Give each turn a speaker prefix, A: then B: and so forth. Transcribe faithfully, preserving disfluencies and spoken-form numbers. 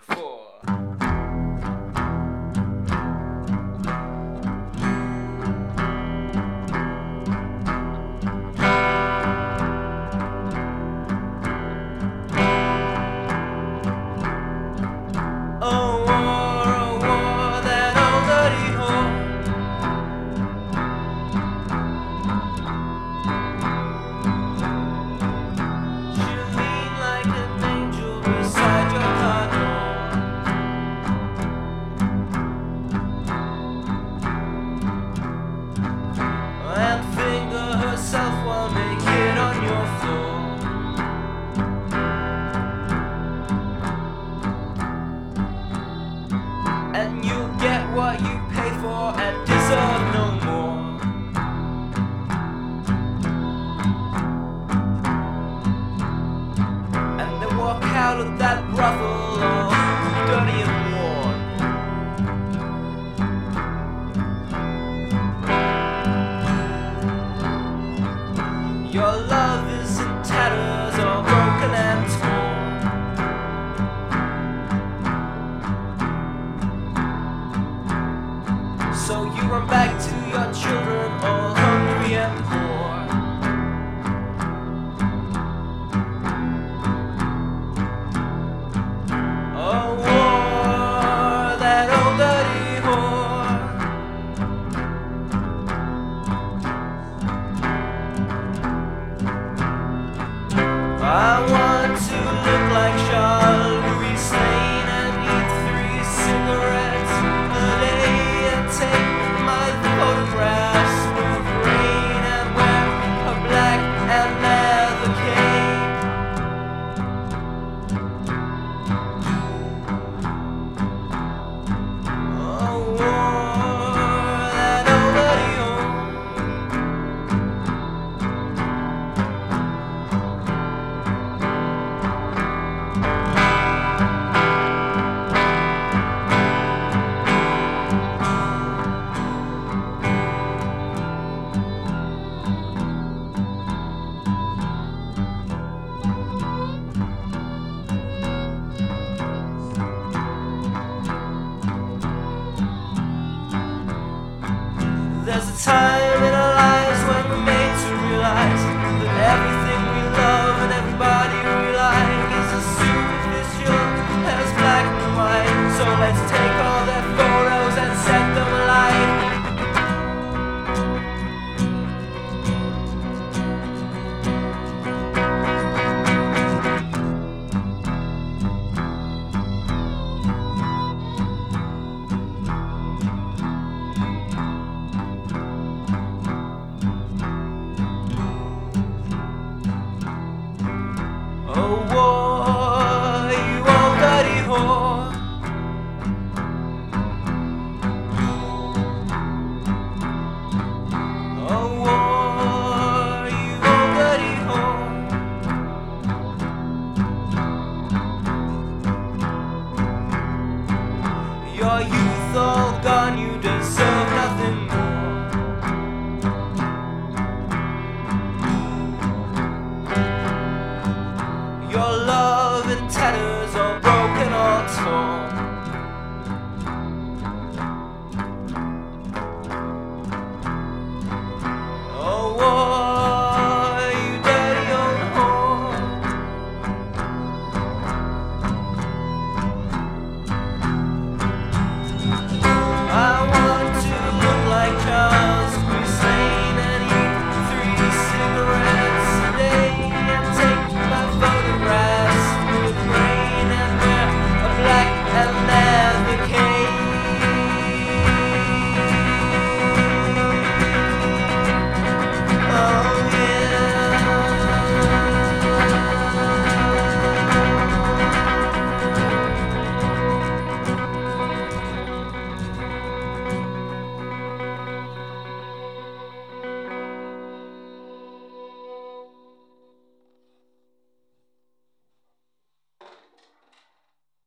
A: for. Oh, war, oh, war, that old dirty whore. She'll lean like an angel beside your car door, and finger herself while naked on your floor. And you'll get what you pay for and deserve no more. And then walk out of that brothel all dirty and worn. Your love is in tatters, all broken and torn. So you run back to your children all hungry and poor. Oh, war, that old dirty whore. I